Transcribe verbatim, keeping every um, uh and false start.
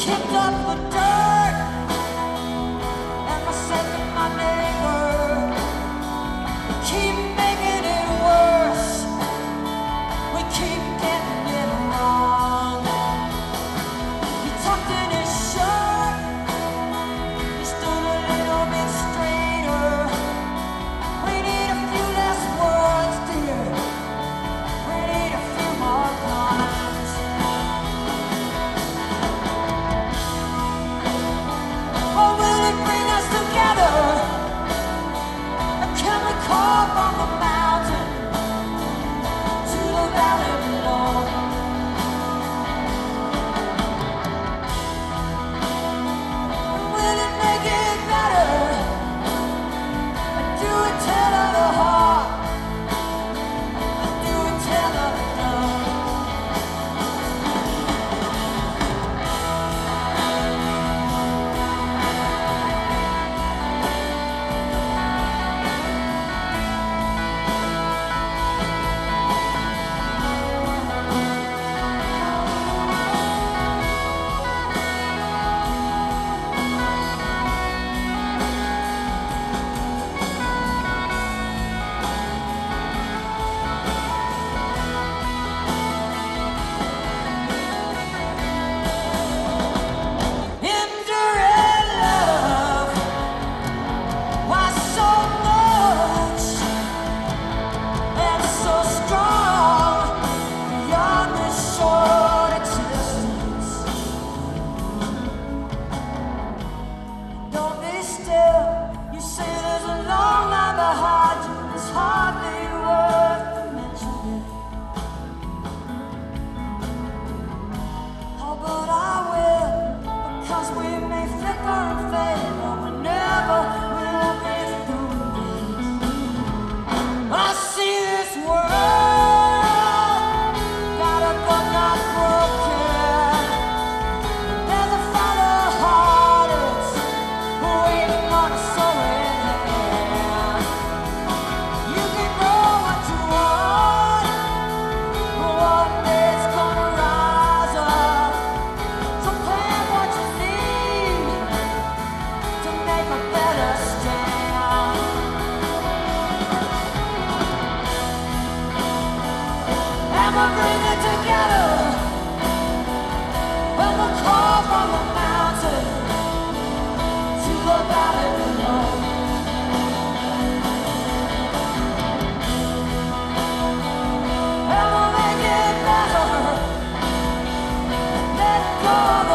kicked up the dirt, and I said to my neighbor, we keep making it worse, we keep getting it wrong. He tucked in his shirt, he stood a little bit straighter. We need a few less words, dear, we need a few more lines. Or will it bring us together? A chemical from the mountain to the valley below. Will it make it better? Do it tell of the heart? Do it tell of the love? Indirect love, why so much and so strong beyond this short existence? Don't be still, you say there's a long line behind you, it's hardly worth mentioning. Oh, but I will, because we may flicker and fade, but we never will be through this. I see this world, got a but not broken. There's a fire of heartaches waiting on a soul in hand. You can know what you want, but one day it's gonna rise up. So plan what you need to make a better stand. And we'll bring it together when we call from the mountain to the valley below. And we'll make it better. Let go of